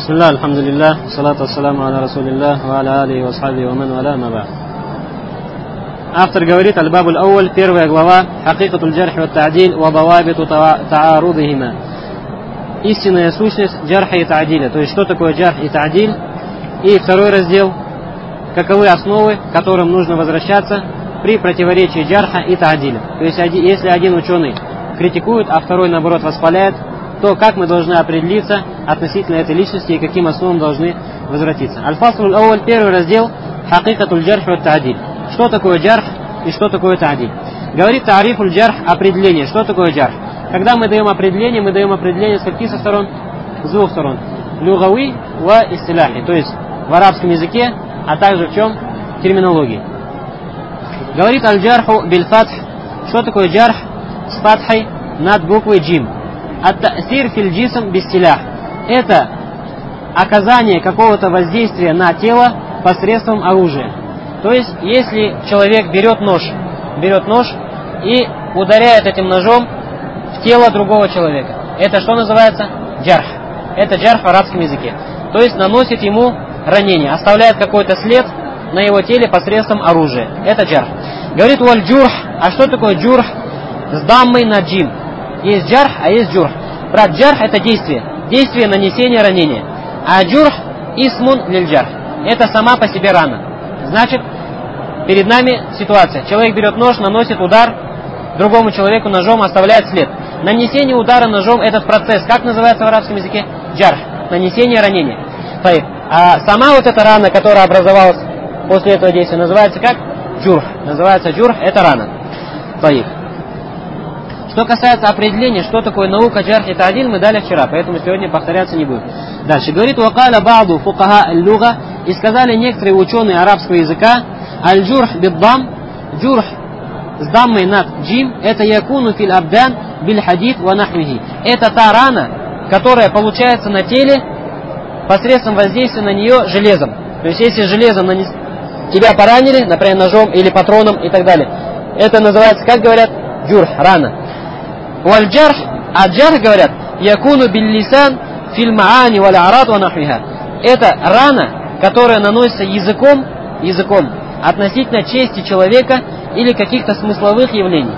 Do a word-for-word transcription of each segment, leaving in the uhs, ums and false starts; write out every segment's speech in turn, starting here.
Бисмилlah, алхамдулиллах, салату ассаламу аля расулиллах, ва аля алихи ва асхабихи ва ман валя, ама ба'д. Автор говорит: аль-бабуль ауаль, первая глава, хакикатуль джарх ва та'диль ва давабиту та'арудихима. Истинная сущность джарха и та'диля, то есть что такое джарх и та'диль. И второй раздел, каковы основы, к которым нужно возвращаться при противоречии джарха и та'диля. То есть если один ученый критикует, а второй наоборот восхваляет, то как мы должны определиться относительно этой личности и каким основам должны возвратиться. Аль-фаслуль ауаль, первый раздел, хакикатуль джарх ва та'диль. Что такое джарх и что такое та'диль? Говорит тарифуль джарх, определение. Что такое джарх? Когда мы даем определение, мы даем определение с каких сторон? С двух сторон. Люгави ва истиляхи, то есть в арабском языке, а также в чем? Терминологии. Говорит аль-джарху биль-фатх. Что такое джарх? С фатхой над буквой джим. Ат-та'сир фил джисм бистилях. Это оказание какого-то воздействия на тело посредством оружия. То есть, если человек берет нож, берет нож и ударяет этим ножом в тело другого человека, это что называется? Джарх. Это джарх в арабском языке. То есть, наносит ему ранение, оставляет какой-то след на его теле посредством оружия. Это джарх. Говорит уаль джурх. А что такое джурх? С даммой на джим. Есть джарх, а есть джурх. Брат, джарх это действие. Действие нанесения ранения. А джурх исмун лиль джарх. Это сама по себе рана. Значит, перед нами ситуация. Человек берет нож, наносит удар другому человеку ножом, оставляет след. Нанесение удара ножом, этот процесс, как называется в арабском языке? Джарх. Нанесение ранения. А сама вот эта рана, которая образовалась после этого действия, называется как? Джурх. Называется джурх, это рана. Таиб. Что касается определения, что такое наука джарх и та'диль, мы дали вчера, поэтому сегодня повторяться не будем. Дальше. Говорит: вакаля ба'ду фукаха аль-луга, и сказали некоторые ученые арабского языка, аль-джурх биддам, джурх с даммой над джим, это якуну фил абдан биль хадид ва нахвихи. Это та рана, которая получается на теле посредством воздействия на нее железом. То есть если железом нанес... тебя поранили, например, ножом или патроном и так далее, это называется, как говорят, джурх, рана. Валь-джарх, а джарх, говорят, якуну биль-лисан филь-маани валь-арад ва нахвиха. Это рана, которая наносится языком, языком относительно чести человека или каких-то смысловых явлений.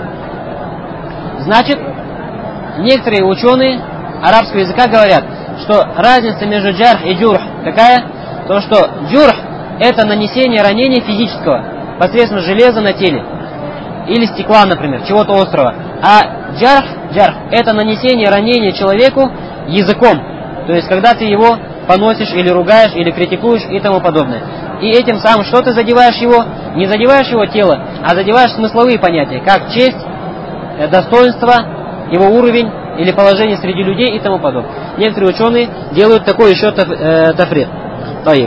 Значит, некоторые ученые арабского языка говорят, что разница между джарх и джурх какая? То, что джурх это нанесение ранения физического посредством железа на теле. Или стекла, например, чего-то острого. А джарх, джарх это нанесение ранения человеку языком. То есть, когда ты его поносишь или ругаешь, или критикуешь и тому подобное. И этим самым, что ты задеваешь его? Не задеваешь его тело, а задеваешь смысловые понятия, как честь, достоинство, его уровень или положение среди людей и тому подобное. Некоторые ученые делают такой еще тафрид. Таиб.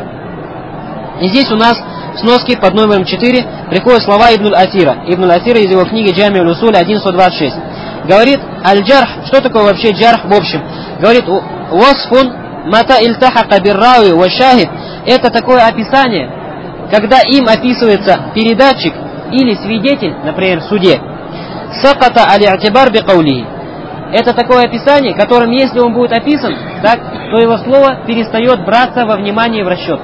И здесь у нас в сноске под номером четыре приходят слова Ибн аль-Асира. Ибн аль-Асира из его книги Джами аль-Усуль один сто двадцать шесть. Говорит, аль-джарх, что такое вообще джарх в общем? Говорит, wasfun мата ильтахака биррауи ва шахид. Это такое описание, когда им описывается передатчик или свидетель, например, в суде. Саката аль-атибар би каулихи. Это такое описание, которым, если он будет описан, так, то его слово перестает браться во внимание и в расчет.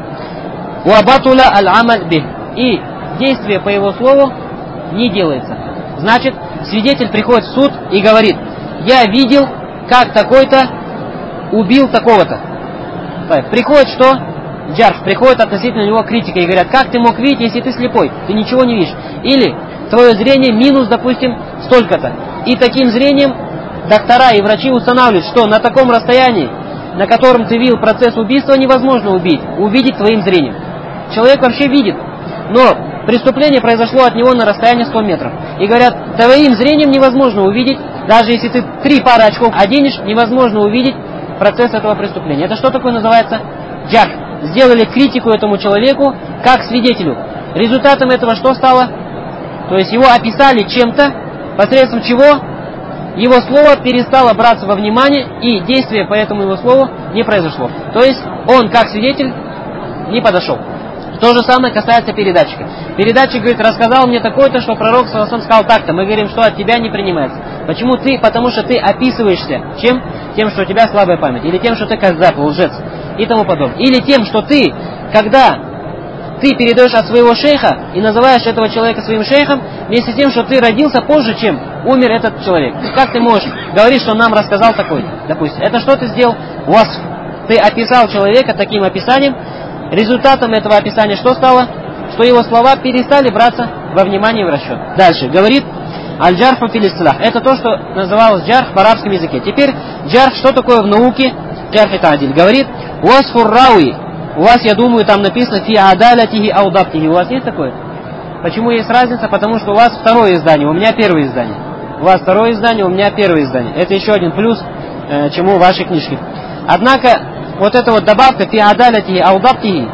Уабатула аль-амаль бих. И действие по его слову не делается. Значит, свидетель приходит в суд и говорит: я видел, как такой-то убил такого-то. Приходит что? Джарх. Приходит относительно него критика и говорят: как ты мог видеть, если ты слепой? Ты ничего не видишь. Или твое зрение минус, допустим, столько-то. И таким зрением доктора и врачи устанавливают, что на таком расстоянии, на котором ты видел процесс убийства, невозможно убить, увидеть твоим зрением. Человек вообще видит, но преступление произошло от него на расстоянии сто метров. И говорят, твоим зрением невозможно увидеть, даже если ты три пары очков оденешь, невозможно увидеть процесс этого преступления. Это что такое называется? Джарх. Сделали критику этому человеку как свидетелю. Результатом этого что стало? То есть его описали чем-то, посредством чего его слово перестало браться во внимание, и действие по этому его слову не произошло. То есть он как свидетель не подошел. То же самое касается передатчика. Передатчик говорит, рассказал мне такое-то, что пророк саллаллаху алейхи ва саллям сказал так-то. Мы говорим, что от тебя не принимается. Почему ты? Потому что ты описываешься чем? Тем, что у тебя слабая память. Или тем, что ты каззаб, лжец. и тому подобное. Или тем, что ты, когда ты передаешь от своего шейха и называешь этого человека своим шейхом, вместе с тем, что ты родился позже, чем умер этот человек. Как ты можешь говорить, что он нам рассказал такой, допустим? Это что ты сделал? Васф. Ты описал человека таким описанием. Результатом этого описания что стало? Что его слова перестали браться во внимание и в расчет. Дальше. Говорит аль-джарху фил истилах. Это то, что называлось джарх в арабском языке. Теперь джарх, что такое в науке? Джарх и та'диль. Говорит васфур рауи. У вас, я думаю, там написано фи адалятихи аудаптихи. У вас есть такое? Почему есть разница? Потому что у вас второе издание, у меня первое издание. У вас второе издание, у меня первое издание. Это еще один плюс, э, чему в вашей книжке. Однако, вот эта вот добавка фи адалятихи аудаптихи,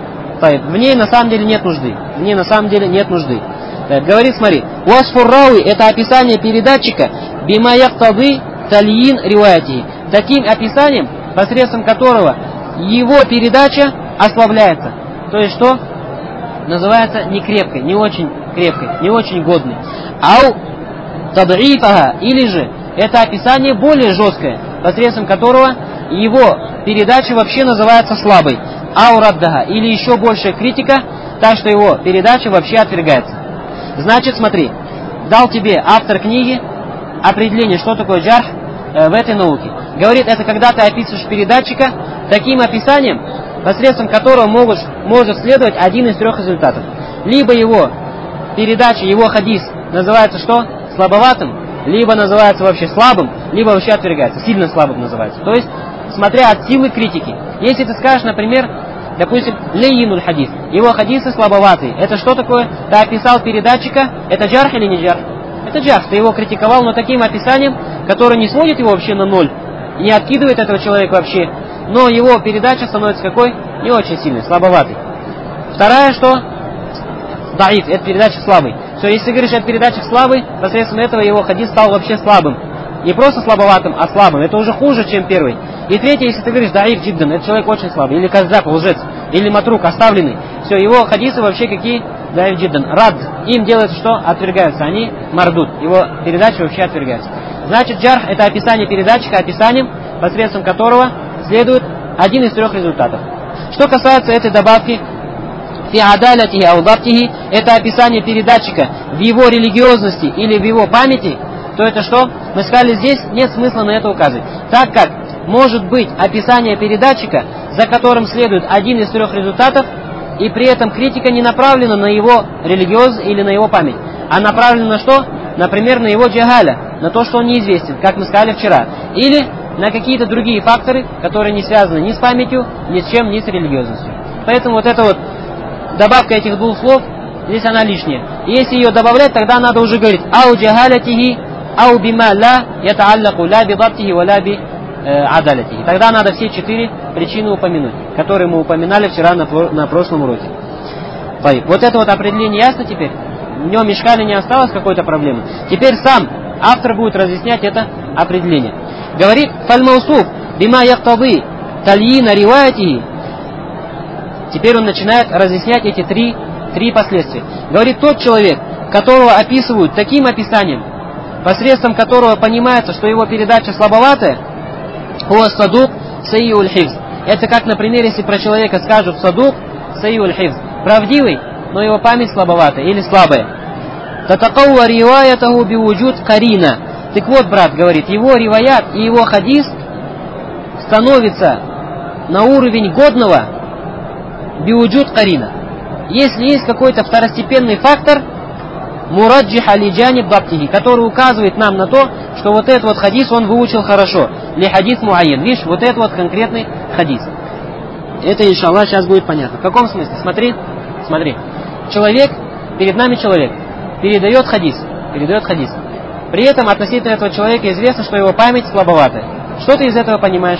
в ней на самом деле нет нужды. В ней на самом деле нет нужды. Так, говорит, смотри, васфур рауи — это описание передатчика бима яктады тальин риваяти. Таким описанием, посредством которого его передача ослабляется. То есть что? Называется не крепкой, не очень крепкой, не очень годной. Ау тадрифаха, или же это описание более жесткое, посредством которого его передача вообще называется слабой. Ау раддаха, или еще большая критика, так что его передача вообще отвергается. Значит, смотри, дал тебе автор книги определение, что такое джарх э, в этой науке. Говорит, это когда ты описываешь передатчика таким описанием, посредством которого могут, может следовать один из трех результатов. Либо его передача, его хадис называется что? Слабоватым, либо называется вообще слабым, либо вообще отвергается, сильно слабым называется. То есть, смотря от силы критики. Если ты скажешь, например, допустим, лейинуль хадис, его хадисы слабоватые. Это что такое? Ты описал передатчика, это джарх или не джарх? Это джарх, ты его критиковал, но таким описанием, которое не сводит его вообще на ноль, не откидывает этого человека вообще, но его передача становится какой? Не очень сильной, слабоватой. Вторая что? Даиф, это передача слабый. Все, если ты говоришь, это передача слабый, посредством этого его хадис стал вообще слабым. Не просто слабоватым, а слабым. Это уже хуже, чем первый. И третье, если ты говоришь, даиф джиддан, это человек очень слабый. Или каздаб, лжец. Или матрук, оставленный. Все, его хадисы вообще какие? Даиф джиддан. Рад. Им делается что? Отвергаются. Они мардут. Его передача вообще отвергается. Значит, джарх — это описание передатчика, описанием, посредством которого следует один из трех результатов. Что касается этой добавки, фи адалятихи аудаптихи, это описание передатчика в его религиозности или в его памяти, то это что? Мы сказали, здесь нет смысла на это указывать. Так как может быть описание передатчика, за которым следует один из трех результатов, и при этом критика не направлена на его религиозность или на его память, а направлена на что? Например, на его джагаля, на то, что он неизвестен, как мы сказали вчера. Или на какие-то другие факторы, которые не связаны ни с памятью, ни с чем, ни с религиозностью. Поэтому вот эта вот добавка этих двух слов, здесь она лишняя. И если ее добавлять, тогда надо уже говорить ау джагалятихи, ау бима ла ятааллаку ла бидабтихи ва ла би адалятихи. Тогда надо все четыре причины упомянуть, которые мы упоминали вчера на, на прошлом уроке. Вот это вот определение ясно теперь? В нем мешкали не осталось какой-то проблемы. Теперь сам автор будет разъяснять это определение. Говорит, фальмаусуф бима яктады тальина риваятихи. Теперь он начинает разъяснять эти три, три последствия. Говорит, тот человек, которого описывают таким описанием, посредством которого понимается, что его передача слабоватая, хуа садук сайюль хифз. Это как, например, если про человека скажут садук сайюль хифз. Правдивый, но его память слабоватая или слабая. Татакауа риваятаху биуджуд карина. Так вот, брат говорит, его риваят и его хадис становится на уровень годного биуджуд карина. Если есть какой-то второстепенный фактор, мураджиха ли джаниб дабтихи, который указывает нам на то, что вот этот вот хадис он выучил хорошо. Ли хадис муайен. Видишь, вот этот вот конкретный хадис. Это, иншаллах, сейчас будет понятно. В каком смысле? Смотри, смотри. Человек, перед нами человек, передает хадис. Передает хадис. При этом относительно этого человека известно, что его память слабоватая. Что ты из этого понимаешь?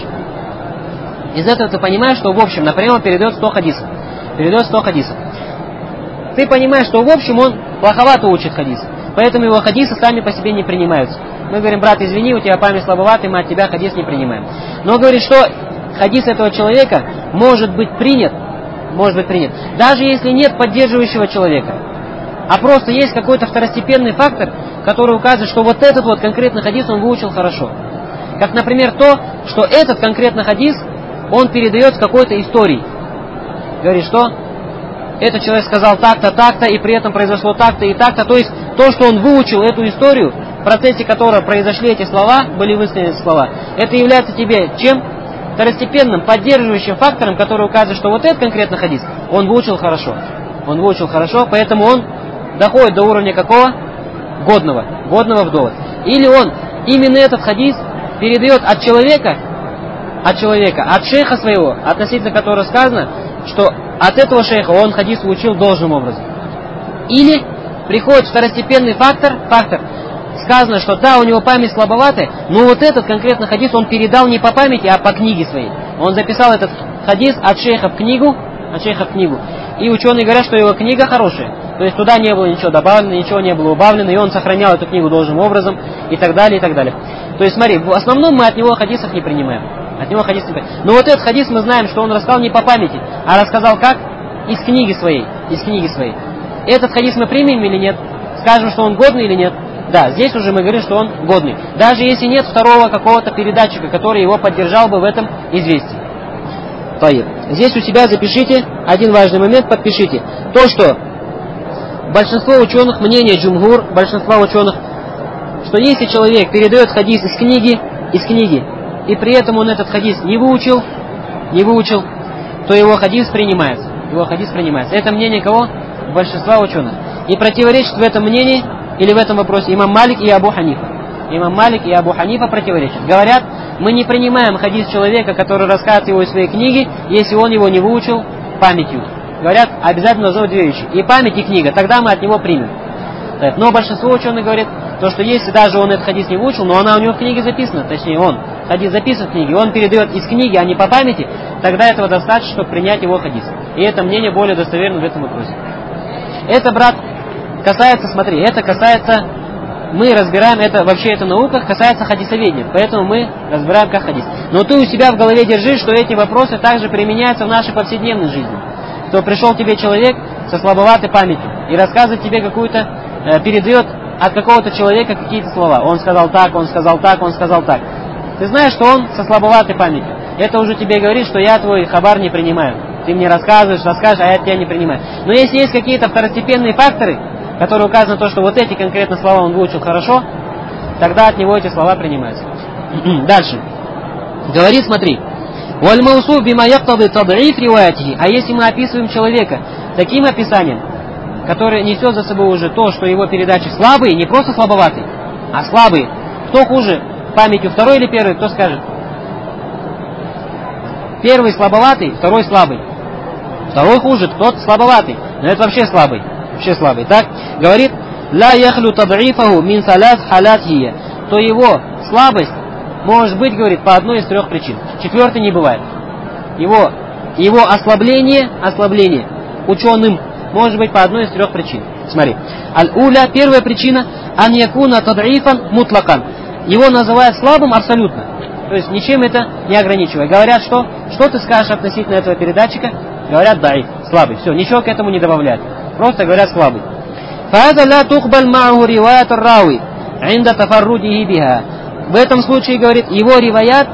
Из этого ты понимаешь, что в общем, например, он передает сто хадисов. Передает сто хадисов. Ты понимаешь, что в общем он плоховато учит хадис. Поэтому его хадисы сами по себе не принимаются. Мы говорим, брат, извини, у тебя память слабоватая, мы от тебя хадис не принимаем. Но говорит, что хадис этого человека может быть принят, может быть принят, даже если нет поддерживающего человека. А просто есть какой-то второстепенный фактор, который указывает, что вот этот вот конкретный хадис он выучил хорошо. Как, например, то, что этот конкретный хадис он передает с какой-то историей. Говорит, что этот человек сказал так-то, так-то, и при этом произошло так-то и так-то. То есть то, что он выучил эту историю, в процессе которой произошли эти слова, были высказаны эти слова, это является тебе чем? Второстепенным, поддерживающим фактором, который указывает, что вот этот конкретно хадис, он выучил хорошо. Он выучил хорошо, поэтому он доходит до уровня какого? Годного. Годного в довод. Или он именно этот хадис передает от человека, от человека, от шейха своего, относительно которого сказано, что от этого шейха он хадис выучил должным образом. Или приходит второстепенный фактор, фактор, сказано, что да, у него память слабоватая, но вот этот конкретно хадис он передал не по памяти, а по книге своей. Он записал этот хадис от шейха в книгу, от шейха в книгу. И ученые говорят, что его книга хорошая. То есть туда не было ничего добавлено, ничего не было убавлено, и он сохранял эту книгу должным образом, и так далее, и так далее. То есть смотри, в основном мы от него хадисов не принимаем. От него хадис не принимаем. Но вот этот хадис мы знаем, что он рассказал не по памяти, а рассказал как? Из книги своей. Из книги своей. Этот хадис мы примем или нет? Скажем, что он годный или нет? Да, здесь уже мы говорим, что он годный. Даже если нет второго какого-то передатчика, который его поддержал бы в этом известии. Здесь у себя запишите один важный момент, подпишите. То, что большинство ученых, мнение джумгур, большинство ученых, что если человек передает хадис из книги, из книги, и при этом он этот хадис не выучил, не выучил, то его хадис принимается. Его хадис принимается. Это мнение кого? Большинства ученых. И противоречит в этом мнении, или в этом вопросе, имам Малик и Абу Ханифа. Имам Малик и Абу Ханифа противоречат. Говорят, мы не принимаем хадис человека, который рассказывает его из своей книги, если он его не выучил памятью. Говорят, обязательно должны быть две вещи. И память, и книга. Тогда мы от него примем. Но большинство ученых говорит, то, что если даже он этот хадис не выучил, но она у него в книге записана, точнее он, хадис записан в книге, он передает из книги, а не по памяти, тогда этого достаточно, чтобы принять его хадис. И это мнение более достоверно в этом вопросе. Это, брат, касается, смотри, это касается, мы разбираем, это вообще эта наука касается хадисоведения, поэтому мы разбираем как хадис. Но ты у себя в голове держи, что эти вопросы также применяются в нашей повседневной жизни. То пришел тебе человек со слабоватой памятью и рассказывает тебе какую-то, э, передает от какого-то человека какие-то слова. Он сказал так, он сказал так, он сказал так. Ты знаешь, что он со слабоватой памятью. Это уже тебе говорит, что я твой хабар не принимаю. Ты мне рассказываешь, расскажешь, а я тебя не принимаю. Но если есть какие-то второстепенные факторы, которые указаны на то, что вот эти конкретно слова он выучил хорошо, тогда от него эти слова принимаются. Дальше. Говорит, смотри. А если мы описываем человека таким описанием, которое несет за собой уже то, что его передачи слабые, не просто слабоватые, а слабые. Кто хуже памятью, второй или первый, кто скажет? Первый слабоватый, второй слабый. Второй хуже, тот слабоватый. Но это вообще слабый. Вообще слабый. Так, говорит, ла яхлю тадрифаху мин салат халатхия. То его слабость может быть, говорит, по одной из трех причин. Четвертой не бывает. Его, его ослабление, ослабление ученым может быть по одной из трех причин. Смотри. Аль-уля, первая причина, ан якуна тадрифан мутлакан. Его называют слабым абсолютно. То есть ничем это не ограничивая. Говорят, что? Что ты скажешь относительно этого передатчика? Говорят, даиф, слабый. Все, ничего к этому не добавляют. Просто говорят слабый. Фаза ла тухбаль ма'ху риваят ар-рави инда тафаррудихи биха. В этом случае, говорит, его риваят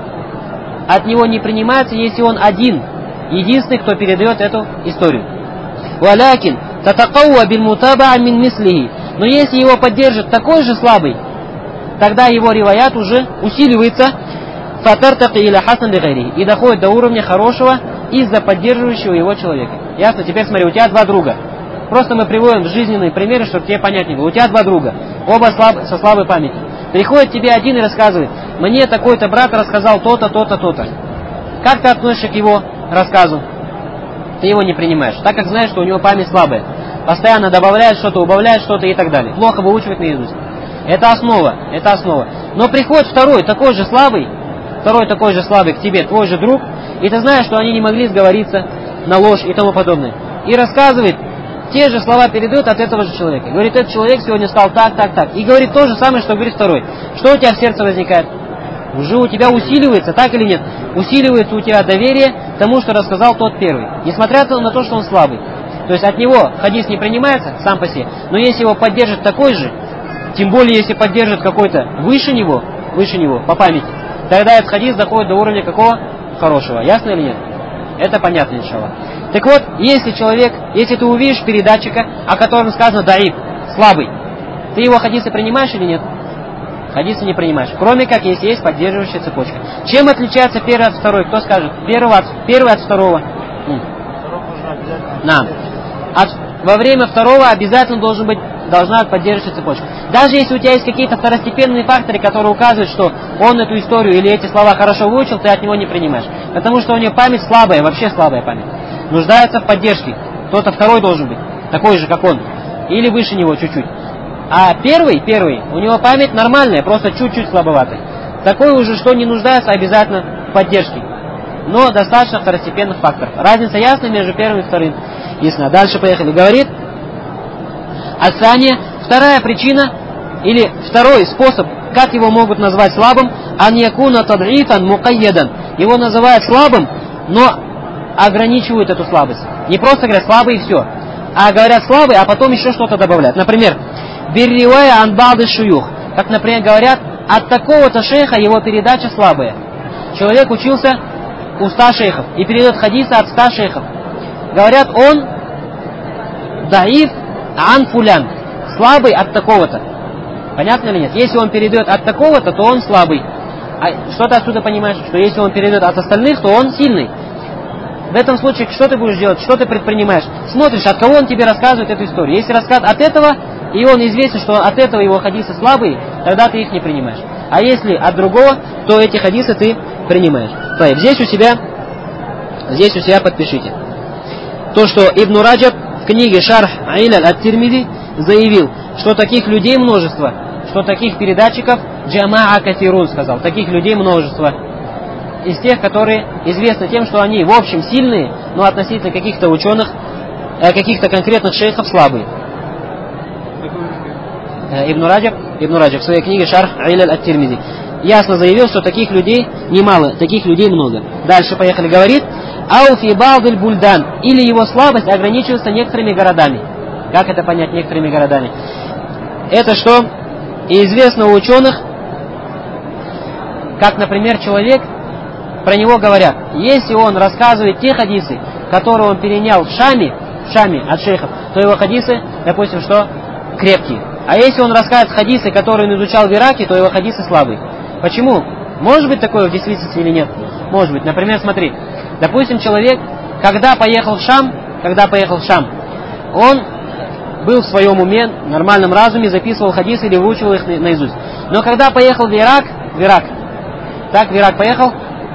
от него не принимается, если он один, единственный, кто передает эту историю. Валякин татакауа бил мутабаа мин мислихи. Но если его поддержит такой же слабый, тогда его риваят уже усиливается фатартаки иля хасан бигайри и доходит до уровня хорошего из-за поддерживающего его человека. Ясно? Теперь смотри, у тебя два друга. Просто мы приводим жизненные примеры, чтобы тебе понятнее было. У тебя два друга, оба слаб, со слабой памятью. Приходит тебе один и рассказывает, мне такой-то брат рассказал то-то, то-то, то-то. Как ты относишься к его рассказу? Ты его не принимаешь, так как знаешь, что у него память слабая. Постоянно добавляет что-то, убавляет что-то и так далее. Плохо выучивает наизусть. Это основа, это основа. Но приходит второй, такой же слабый, второй такой же слабый к тебе, твой же друг, и ты знаешь, что они не могли сговориться на ложь и тому подобное. И рассказывает, те же слова передает от этого же человека. Говорит, этот человек сегодня стал так, так, так. И говорит то же самое, что говорит второй. Что у тебя в сердце возникает? Уже у тебя усиливается, так или нет? Усиливается у тебя доверие тому, что рассказал тот первый. Несмотря на то, что он слабый. То есть от него хадис не принимается сам по себе. Но если его поддержит такой же, тем более если поддержит какой-то выше него, выше него, по памяти, тогда этот хадис доходит до уровня какого? хорошего. Ясно или нет? Это понятно, иншаллах. Так вот, если человек, если ты увидишь передатчика, о котором сказано даиф, слабый, ты его хадисы принимаешь или нет? Хадисы не принимаешь. Кроме как, если есть поддерживающая цепочка. Чем отличается первый от второй? Кто скажет? Первый от, первый от второго. На. От, во время второго обязательно должен быть, должна быть поддерживающая цепочка. Даже если у тебя есть какие-то второстепенные факторы, которые указывают, что он эту историю или эти слова хорошо выучил, ты от него не принимаешь. Потому что у него память слабая, вообще слабая память. Нуждается в поддержке. Кто-то второй должен быть, такой же, как он. Или выше него чуть-чуть. А первый, первый, у него память нормальная, просто чуть-чуть слабоватая. Такой уже, что не нуждается обязательно в поддержке. Но достаточно второстепенных факторов. Разница ясна между первым и вторым. Ясно. Дальше поехали. Говорит Асания, вторая причина, или второй способ, как его могут назвать слабым, ан якуна тадрифан мукайядан. Его называют слабым, но ограничивают эту слабость. Не просто говорят слабый и все, а говорят слабый, а потом еще что-то добавляют. Например, бирривая анбады шуюх. Как, например, говорят, от такого-то шейха его передача слабая. Человек учился у ста шейхов и передает хадисы от ста шейхов. Говорят, он даиф ан фулян, слабый от такого-то. Понятно или нет? Если он передает от такого-то, то он слабый. А что ты отсюда понимаешь? Что если он передает от остальных, то он сильный. В этом случае, что ты будешь делать? Что ты предпринимаешь? Смотришь, от кого он тебе рассказывает эту историю. Если рассказывает от этого, и он известен, что от этого его хадисы слабые, тогда ты их не принимааешь. А если от другого, то эти хадисы ты принимаешь. Так, здесь у себя, здесь у себя подпишите. То, что Ибн Раджаб в книге Шарх Иляль ат-Тирмизи заявил, что таких людей множество, что таких передатчиков джамаа кафирун, сказал, таких людей множество. Из тех, которые известны тем, что они в общем сильные, но относительно каких-то ученых, каких-то конкретных шейхов слабые. Ибн Раджаб, Ибн Раджаб в своей книге Шарх Иляль ат-Тирмизи ясно заявил, что таких людей немало, таких людей много. Дальше поехали, говорит, ауфи ба'диль бульдан, или его слабость ограничивается некоторыми городами. Как это понять некоторыми городами? Это что известно у ученых, как, например, человек, про него говорят, если он рассказывает те хадисы, которые он перенял в Шаме, в Шаме от шейхов, то его хадисы, допустим, что крепкие. А если он рассказывает хадисы, которые он изучал в Ираке, то его хадисы слабые. Почему? Может быть такое в действительности или нет? Может быть. Например, смотри, допустим, человек, когда поехал в Шам, когда поехал в Шам, он был в своем уме, в нормальном разуме, записывал хадисы или выучивал их наизусть. Но когда поехал в Ирак, в Ирак, так в Ирак поехал,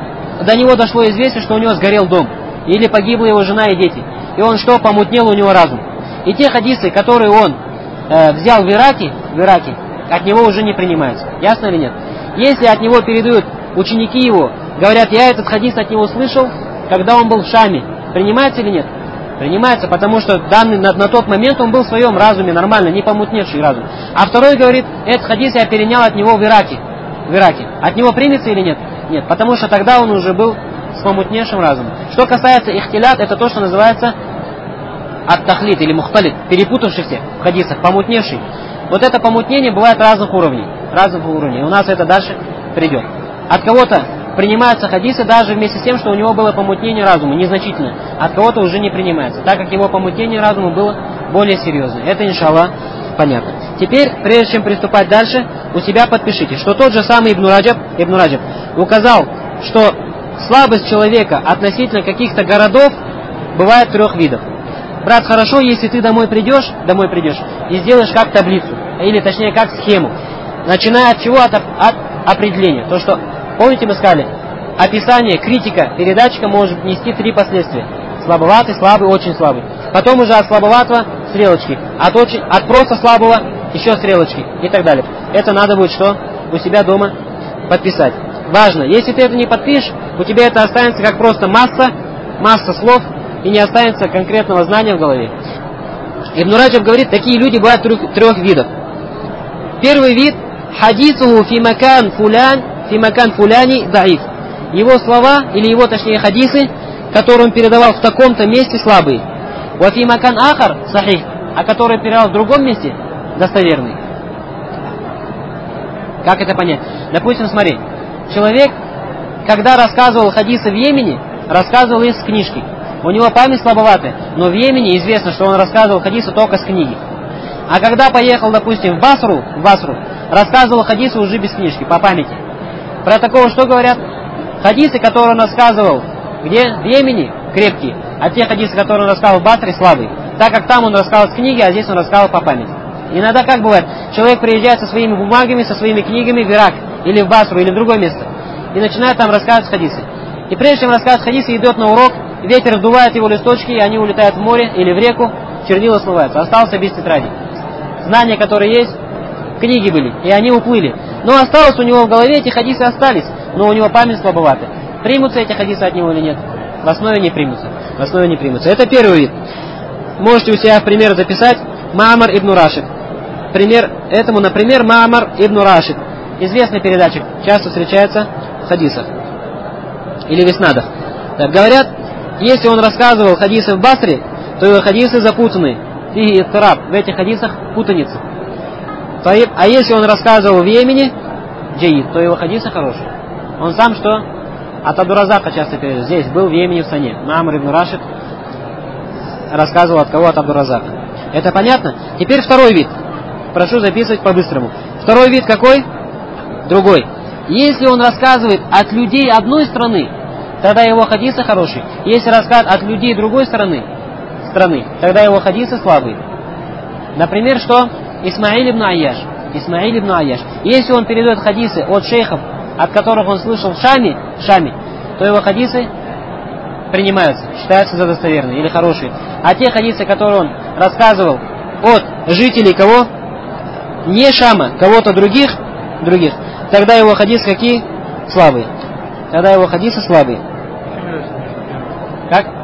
до него дошло известие, что у него сгорел дом, или погибла его жена и дети. И он что, помутнел у него разум. И те хадисы, которые он э, взял в Ираке, в Ираке, от него уже не принимаются. Ясно или нет? Если от него передают ученики его, говорят, я этот хадис от него слышал, когда он был в Шаме, принимается или нет? Принимается, потому что данный на, на тот момент он был в своем разуме, нормально, не помутневший разум. А второй говорит, этот хадис я перенял от него в Ираке. В Ираке. От него примется или нет? Нет, потому что тогда он уже был с помутневшим разумом. Что касается ихтилят, это то, что называется ат-тахлид или мухталид, перепутавшийся в хадисах, помутневший. Вот это помутнение бывает разных уровней. Разных уровней. И у нас это дальше придет. От кого-то принимаются хадисы даже вместе с тем, что у него было помутнение разума, незначительное. От кого-то уже не принимается, так как его помутнение разума было более серьезное. Это, иншаллах, понятно. Теперь, прежде чем приступать дальше, у себя подпишите, что тот же самый Ибн Раджаб, Ибн Раджаб указал, что слабость человека относительно каких-то городов бывает трех видов. Брат, хорошо, если ты домой придешь, домой придешь и сделаешь как таблицу, или точнее как схему, начиная от чего? От, от определения. То, что, помните, мы сказали, описание, критика передатчика может нести три последствия. Слабоватый, слабый, очень слабый. Потом уже от слабоватого стрелочки, от, очень, от просто слабого еще стрелочки и так далее. Это надо будет что? У себя дома подписать. Важно, если ты это не подпишешь, у тебя это останется как просто масса, масса слов, и не останется конкретного знания в голове. Ибн Раджаб говорит, такие люди бывают трех, трех видов. Первый вид – хадисуху фи макан фулян, фи макан фуляни даиф. Его слова, или его, точнее, хадисы, которые он передавал в таком-то месте, слабые. Ва фи макан ахар сахих, а который передавал в другом месте, достоверный. Как это понять? Допустим, смотри, человек когда рассказывал хадисы в Йемене, рассказывал их с книжки. У него память слабоватая, но в Йемене известно, что он рассказывал хадисы только с книги. А когда поехал, допустим, в Басру, в Басру, рассказывал хадисы уже без книжки, по памяти. Про такого что говорят? Хадисы, которые он рассказывал где? В Йемене, крепкие, а те хадисы, которые он рассказывал в Басре, слабые. Так как там он рассказывал с книги, а здесь он рассказывал по памяти. Иногда как бывает, человек приезжает со своими бумагами, со своими книгами в Ирак, или в Басру, или в другое место, и начинает там рассказывать хадисы. И прежде чем рассказывать хадисы, идет на урок, ветер вдувает его листочки, и они улетают в море или в реку, чернила смываются. Остался без тетради. Знания, которые есть, книги были, и они уплыли. Но осталось у него в голове, эти хадисы остались, но у него память слабоватая. Примутся эти хадисы от него или нет? В основе не примутся. В основе не примутся. Это первый вид. Можете у себя в пример записать Маамар ибн Рашид. Пример этому, например, Маамар ибн Рашид. Известный передатчик, часто встречается в хадисах. Или в иснадах. Так говорят, если он рассказывал хадисы в Басре, то его хадисы запутаны. И иттираб, в этих хадисах путаница. А если он рассказывал в Йемене, джаид, то его хадисы хорошие. Он сам что? От Абдуразака часто передает. Здесь был в Йемене в Сане. Маамар ибн Рашид рассказывал от кого? От Абдуразака. Это понятно? Теперь второй вид. Прошу записывать по-быстрому. Второй вид какой? Другой. Если он рассказывает от людей одной страны, тогда его хадисы хорошие. Если рассказывает от людей другой страны, страны, тогда его хадисы слабые. Например, что? Исмаиль ибн Айяш. Исмаиль ибн Айяш. Если он передает хадисы от шейхов, от которых он слышал в Шаме, в Шаме, то его хадисы принимаются, считаются за достоверные или хорошие. А те хадисы, которые он рассказывал от жителей кого? Не Шама, кого-то других, других, тогда его хадисы какие? Слабые. Тогда его хадисы слабые. Как?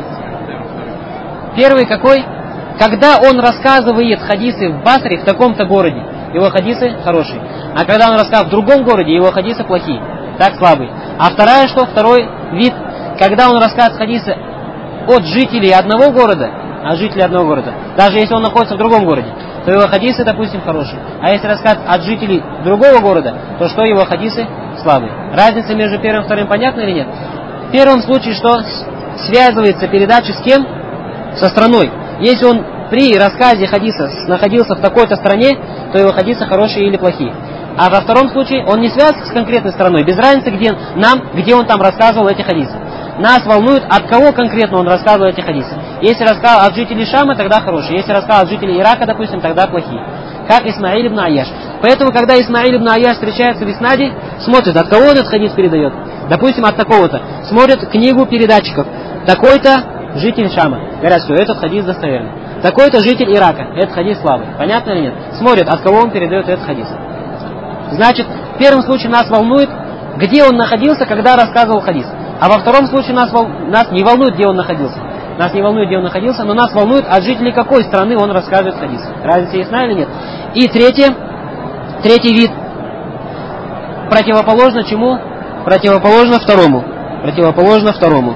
Первый какой? Когда он рассказывает хадисы в Басре, в таком-то городе, его хадисы хорошие. А когда он рассказывает в другом городе, его хадисы плохие. Так, слабые. А вторая что? Второй вид. Когда он рассказывает хадисы от жителей одного города, от жителей одного города, даже если он находится в другом городе, то его хадисы, допустим, хорошие. А если рассказывать от жителей другого города, то что его хадисы слабые. Разница между первым и вторым понятна или нет? В первом случае что? Связывается передача с кем? Со страной. Если он при рассказе хадиса находился в такой-то стране, то его хадисы хорошие или плохие. А во втором случае он не связан с конкретной страной. Без разницы, где нам, где он там рассказывал эти хадисы. Нас волнует, от кого конкретно он рассказывал эти хадисы. Если рассказал от жителей Шама, тогда хорошие. Если рассказал от жителей Ирака, допустим, тогда плохие. Как Исмаиль ибн Айяш. Поэтому, когда Исмаиль ибн Айяш встречается в иснаде, смотрит, от кого он этот хадис передает. Допустим, от такого-то. Смотрит книгу передатчиков. Такой-то житель Шама. Говорят, что этот хадис достоверный. Такой-то житель Ирака. Этот хадис слабый. Понятно или нет? Смотрят, от кого он передает этот хадис. Значит, в первом случае нас волнует, где он находился, когда рассказывал хадис. А во втором случае нас, вол... нас не волнует, где он находился. Нас не волнует, где он находился, но нас волнует, от жителей какой страны он рассказывает хадис. Разница ясна или нет? И третье, третий вид противоположно чему? Противоположно второму. Противоположно второму.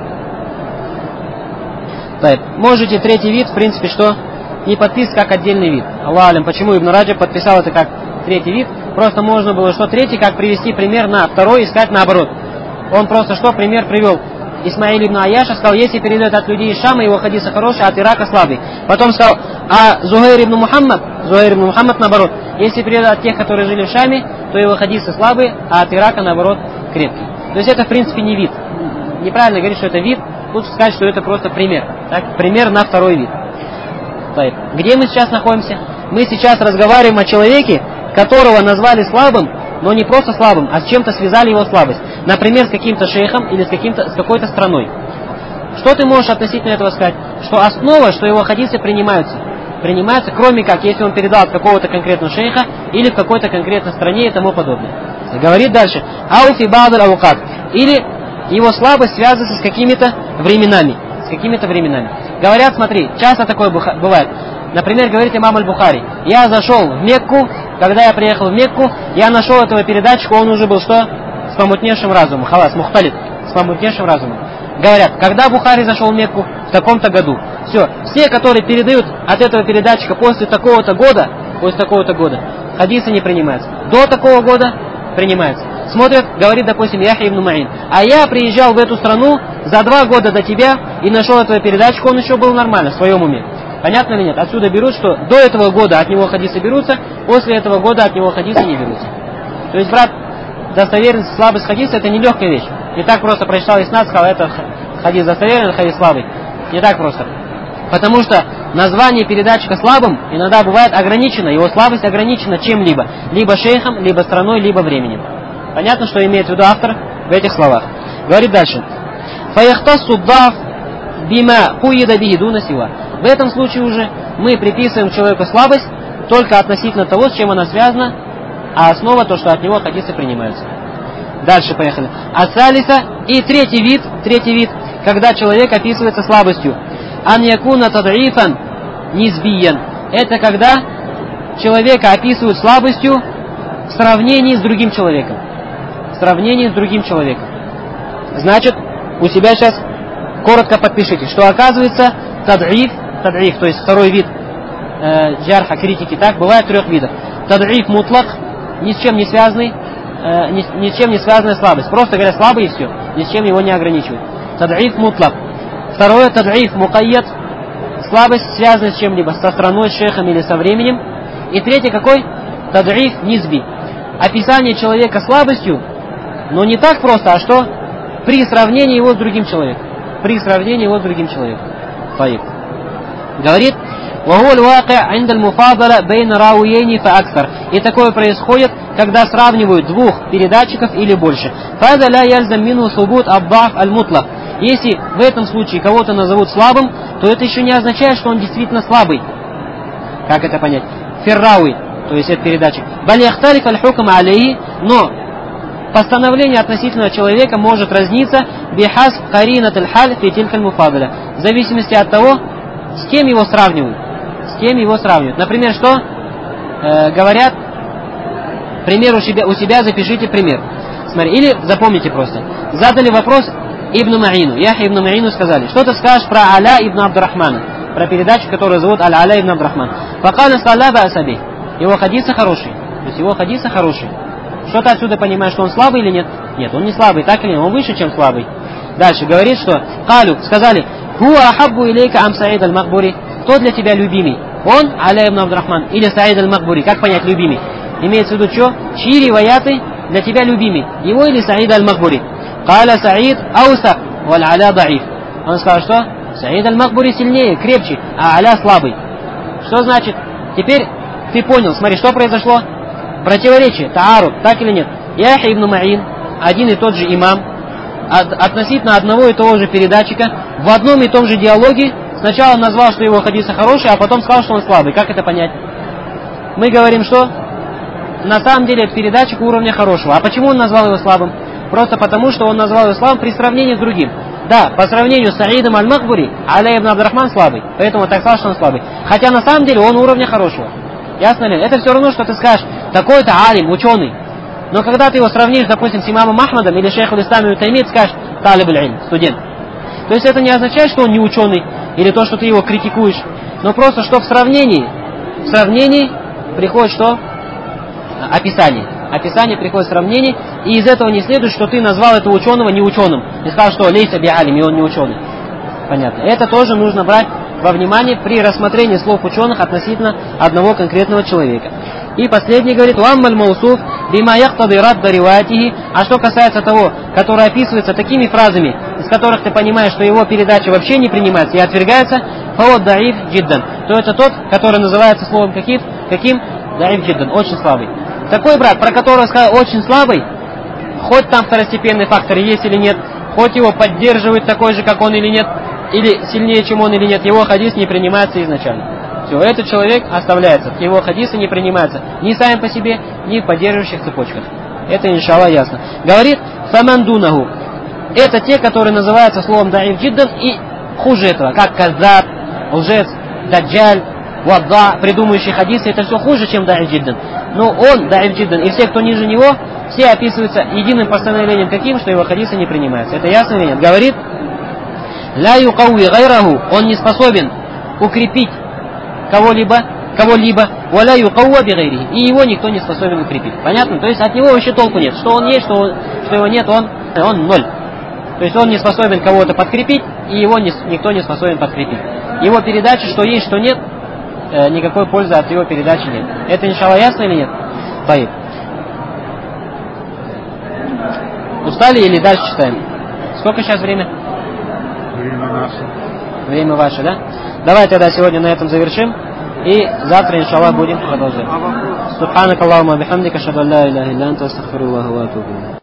Так, можете третий вид, в принципе, что? Не подписывать как отдельный вид. Аллах алям, почему Ибн Раджаб подписал это как третий вид? Просто можно было что третий, как привести пример на второй и сказать наоборот. Он просто что пример привел? Исмаиль ибн Айяша сказал, если передает от людей из Шама, его хадисы хорошие, от Ирака слабый. Потом сказал, а Зухайр ибн Мухаммад, Зухайр ибн Мухаммад наоборот, если передает от тех, которые жили в Шаме, то его хадисы слабые, а от Ирака наоборот крепкие. То есть это в принципе не вид. Неправильно говорить, что это вид, лучше сказать, что это просто пример. Так? Пример на второй вид. Так. Где мы сейчас находимся? Мы сейчас разговариваем о человеке, которого назвали слабым, но не просто слабым, а с чем-то связали его слабость. Например, с каким-то шейхом или с, каким-то, с какой-то страной. Что ты можешь относительно этого сказать? Что основа, что его хадисы принимаются. Принимаются, кроме как, если он передал от какого-то конкретного шейха или в какой-то конкретной стране и тому подобное. И говорит дальше. Ауфи бадр аукат. Или его слабость связывается с какими-то временами. С какими-то временами. Говорят, смотри, часто такое бывает. Например, говорит имам Аль-Бухари, я зашел в Мекку, когда я приехал в Мекку, я нашел этого передатчика, он уже был что? С помутневшим разумом. Халас, мухталит, с помутневшим разумом. Говорят, когда Бухари зашел в Мекку? В таком-то году. Все, все, которые передают от этого передатчика после такого-то года, после такого-то года, хадисы не принимаются. До такого года принимаются. Смотрит, говорит, допустим, Яхья ибн Маин: а я приезжал в эту страну за два года до тебя и нашел эту передачку, он еще был нормально, в своем уме. Понятно или нет? Отсюда берут, что до этого года от него хадисы берутся, после этого года от него хадисы не берутся. То есть, брат, достоверность, слабость хадиса — это не легкая вещь. Не так просто прочитал иснад, сказал, это хадис достоверный, это хадис слабый. Не так просто. Потому что название передатчика слабым иногда бывает ограничено, его слабость ограничена чем-либо. Либо шейхом, либо страной, либо временем. Понятно, что имеет в виду автор в этих словах. Говорит дальше. «Фаяхтассу ддаф бима хуида биhi дуна сила». В этом случае уже мы приписываем человеку слабость только относительно того, с чем она связана, а основа то, что от него хадисы принимаются. Дальше поехали. Асалиса и третий вид, третий вид, когда человек описывается слабостью. Ан якуна тадрифан низбиян. Это когда человека описывают слабостью в сравнении с другим человеком. В сравнении с другим человеком. Значит, у себя сейчас коротко подпишите, что оказывается тадриф, тадриф, то есть второй вид э, джарха, критики, так, бывает трех видов. Тадриф мутлак, ни с чем не связанный, э, ни, ни с чем не связанная слабость. Просто говоря, слабый и все, ни с чем его не ограничивают. Тадриф мутлак. Второе, тадриф мукайят, слабость, связанная с чем-либо, со страной, с шейхом или со временем. И третий какой? Тадриф низби. Описание человека слабостью, но не так просто, а что? При сравнении его с другим человеком. При сравнении его с другим человеком. Таиб. Говорит, وهو الواقع عند المفاضلة بين راويين فأكثر. И такое происходит, когда сравнивают двух передатчиков или больше. فهذا لا يلزم منه ثبوت الضعف المطلق. Если в этом случае кого-то назовут слабым, то это еще не означает, что он действительно слабый. Как это понять? Феррауи, то есть это передатчик. بل يختلف الحكم عليه, но постановление относительно человека может разниться бихасб каринат аль-халь фи тилька аль-муфадала, в зависимости от того, с кем его сравнивают. С кем его сравнивают. Например, что э, говорят, пример у себя, у себя запишите пример. Смотри, или запомните просто. Задали вопрос Ибн Маину, Яхья ибн Маину сказали, что ты скажешь про Аля ибн Абдурахмана, про передачу, которую зовут Аль-Аля ибн Абдурахман. Факаля салаба асаби. Его хадисы хорошие. То есть его хадисы хорошие. Что ты отсюда понимаешь, что он слабый или нет? Нет, он не слабый, так или нет? Он выше, чем слабый. Дальше говорит, что Калю, сказали, Хуа ахаббу илейка ам Саид аль-Макбури. Кто для тебя любимый? Он, Аля ибн Абдурахман, или Саид аль-Макбури? Как понять любимый? Имеется в виду что? Чьи риваяты для тебя любимый? Его или Саид аль-Макбури? Каля Саид аусак, валь Аля даиф. Он сказал, что? Саид аль-Макбури сильнее, крепче, а Аля слабый. Что значит? Теперь ты понял, смотри, что произошло? Противоречие, таарут, так или нет? Яхья ибн Маин, один и тот же имам, от, относительно одного и того же передатчика, в одном и том же диалоге сначала назвал, что его хадисы хорошие, а потом сказал, что он слабый. Как это понять? Мы говорим, что на самом деле это передатчик уровня хорошего. А почему он назвал его слабым? Просто потому, что он назвал его слабым при сравнении с другим. Да, по сравнению с Саидом аль-Макбури, Аля ибн Абдурахман слабый. Поэтому так сказал, что он слабый. Хотя на самом деле он уровня хорошего. Ясно ли? Это все равно, что ты скажешь, такой-то алим, ученый. Но когда ты его сравнишь, допустим, с имамом Ахмадом или шейхом Ислам ибн Таймией, скажешь, талиб аль-илм, студент. То есть это не означает, что он не ученый, или то, что ты его критикуешь. Но просто, что в сравнении, в сравнении приходит что? Описание. Описание приходит в сравнении, и из этого не следует, что ты назвал этого ученого не ученым. И сказал, что лейса би алим, и он не ученый. Понятно. Это тоже нужно брать во внимание при рассмотрении слов ученых относительно одного конкретного человека. И последний говорит, «Уаммаль маусуф бима яхтади радда риваятихи». А что касается того, который описывается такими фразами, из которых ты понимаешь, что его передача вообще не принимается и отвергается, «Фавод даиф джиддан», то это тот, который называется словом каким? Каким? Даиф джиддан, очень слабый. Такой брат, про которого сказал очень слабый, хоть там второстепенные факторы есть или нет, хоть его поддерживают такой же, как он или нет, или сильнее, чем он или нет, его хадис не принимается изначально. Все, этот человек оставляется, его хадисы не принимаются ни сами по себе, ни в поддерживающих цепочках. Это, иншаллах, ясно. Говорит, фамандунаху. Это те, которые называются словом даиф джиддан и хуже этого, как каздаб, лжец, даджаль, вадда, придумывающий хадисы, это все хуже, чем даиф джиддан. Но он, даиф джиддан, и все, кто ниже него, все описываются единым постановлением каким, что его хадисы не принимаются. Это ясно или нет? Говорит, ля юкауи гайраху, он не способен укрепить кого-либо кого-либо, валя юкауа бигайрихи, и его никто не способен укрепить. Понятно? То есть от него вообще толку нет. Что он есть, что, он, что его нет, он, он ноль. То есть он не способен кого-то подкрепить, и его не, никто не способен подкрепить. Его передача, что есть, что нет, э, никакой пользы от его передачи нет. Это, иншалла, ясно или нет? Таиб. Устали или дальше читаем? Сколько сейчас время? Время наше. Время ваше, да? Давай тогда сегодня на этом завершим. И завтра, иншалла, будем продолжать. Субханак Аллахумма бихамдика, ашхаду ан ла иляха илля анта, астагфируллаха ва атубу илейх.